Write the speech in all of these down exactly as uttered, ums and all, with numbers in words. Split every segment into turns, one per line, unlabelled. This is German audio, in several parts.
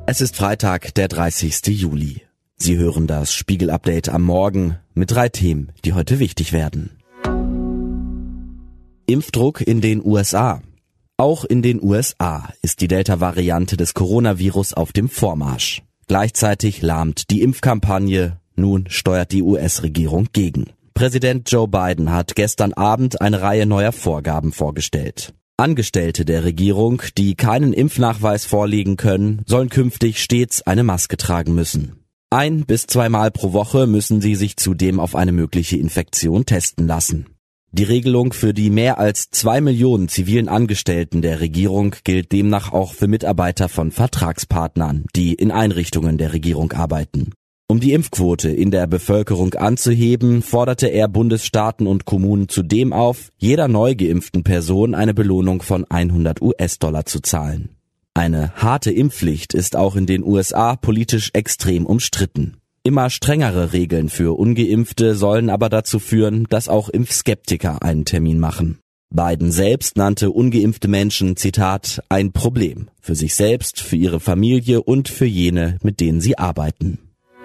Es ist Freitag, der dreißigsten Juli. Sie hören das Spiegel-Update am Morgen mit drei Themen, die heute wichtig werden. Impfdruck in den U S A. Auch in den U S A ist die Delta-Variante des Coronavirus auf dem Vormarsch. Gleichzeitig lahmt die Impfkampagne. Nun steuert die U S-Regierung gegen. Präsident Joe Biden hat gestern Abend eine Reihe neuer Vorgaben vorgestellt. Angestellte der Regierung, die keinen Impfnachweis vorlegen können, sollen künftig stets eine Maske tragen müssen. Ein- bis zweimal pro Woche müssen sie sich zudem auf eine mögliche Infektion testen lassen. Die Regelung für die mehr als zwei Millionen zivilen Angestellten der Regierung gilt demnach auch für Mitarbeiter von Vertragspartnern, die in Einrichtungen der Regierung arbeiten. Um die Impfquote in der Bevölkerung anzuheben, forderte er Bundesstaaten und Kommunen zudem auf, jeder neu geimpften Person eine Belohnung von hundert US-Dollar zu zahlen. Eine harte Impfpflicht ist auch in den U S A politisch extrem umstritten. Immer strengere Regeln für Ungeimpfte sollen aber dazu führen, dass auch Impfskeptiker einen Termin machen. Biden selbst nannte ungeimpfte Menschen, Zitat, ein Problem für sich selbst, für ihre Familie und für jene, mit denen sie arbeiten.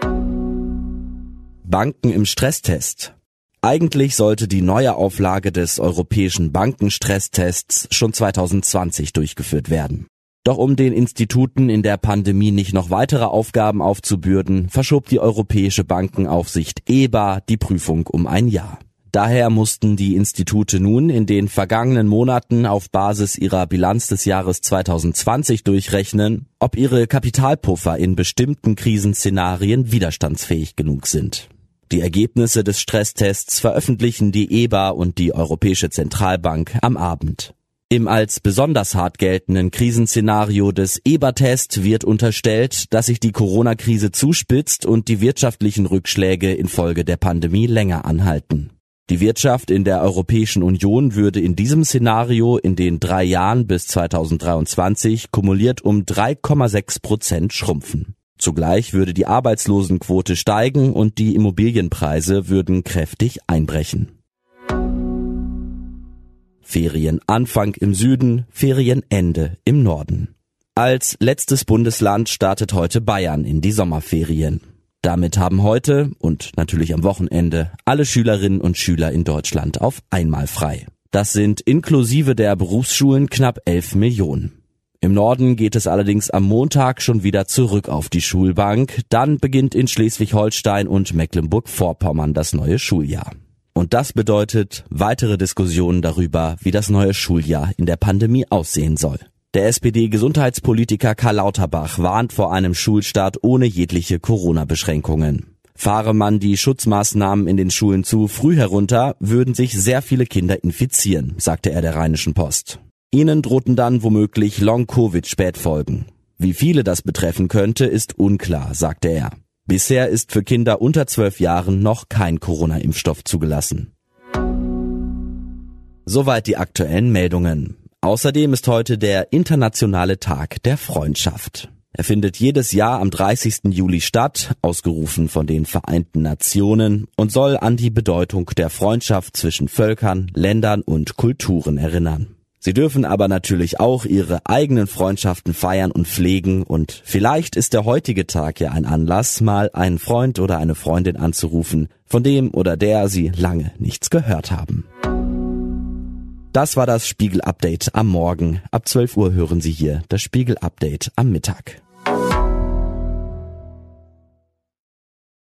Banken im Stresstest. Eigentlich sollte die neue Auflage des europäischen Bankenstresstests schon zwanzig zwanzig durchgeführt werden. Doch um den Instituten in der Pandemie nicht noch weitere Aufgaben aufzubürden, verschob die Europäische Bankenaufsicht E B A die Prüfung um ein Jahr. Daher mussten die Institute nun in den vergangenen Monaten auf Basis ihrer Bilanz des Jahres zwanzig zwanzig durchrechnen, ob ihre Kapitalpuffer in bestimmten Krisenszenarien widerstandsfähig genug sind. Die Ergebnisse des Stresstests veröffentlichen die E B A und die Europäische Zentralbank am Abend. Im als besonders hart geltenden Krisenszenario des E B A-Test wird unterstellt, dass sich die Corona-Krise zuspitzt und die wirtschaftlichen Rückschläge infolge der Pandemie länger anhalten. Die Wirtschaft in der Europäischen Union würde in diesem Szenario in den drei Jahren bis zwanzig dreiundzwanzig kumuliert um drei Komma sechs Prozent schrumpfen. Zugleich würde die Arbeitslosenquote steigen und die Immobilienpreise würden kräftig einbrechen. Ferienanfang im Süden, Ferienende im Norden. Als letztes Bundesland startet heute Bayern in die Sommerferien. Damit haben heute und natürlich am Wochenende alle Schülerinnen und Schüler in Deutschland auf einmal frei. Das sind inklusive der Berufsschulen knapp elf Millionen. Im Norden geht es allerdings am Montag schon wieder zurück auf die Schulbank. Dann beginnt in Schleswig-Holstein und Mecklenburg-Vorpommern das neue Schuljahr. Und das bedeutet weitere Diskussionen darüber, wie das neue Schuljahr in der Pandemie aussehen soll. Der S P D-Gesundheitspolitiker Karl Lauterbach warnt vor einem Schulstart ohne jegliche Corona-Beschränkungen. Fahre man die Schutzmaßnahmen in den Schulen zu früh herunter, würden sich sehr viele Kinder infizieren, sagte er der Rheinischen Post. Ihnen drohten dann womöglich Long-Covid-Spätfolgen. Wie viele das betreffen könnte, ist unklar, sagte er. Bisher ist für Kinder unter zwölf Jahren noch kein Corona-Impfstoff zugelassen. Soweit die aktuellen Meldungen. Außerdem ist heute der Internationale Tag der Freundschaft. Er findet jedes Jahr am dreißigsten Juli statt, ausgerufen von den Vereinten Nationen, und soll an die Bedeutung der Freundschaft zwischen Völkern, Ländern und Kulturen erinnern. Sie dürfen aber natürlich auch ihre eigenen Freundschaften feiern und pflegen, und vielleicht ist der heutige Tag ja ein Anlass, mal einen Freund oder eine Freundin anzurufen, von dem oder der Sie lange nichts gehört haben. Das war das Spiegel-Update am Morgen. Ab zwölf Uhr hören Sie hier das Spiegel-Update am Mittag.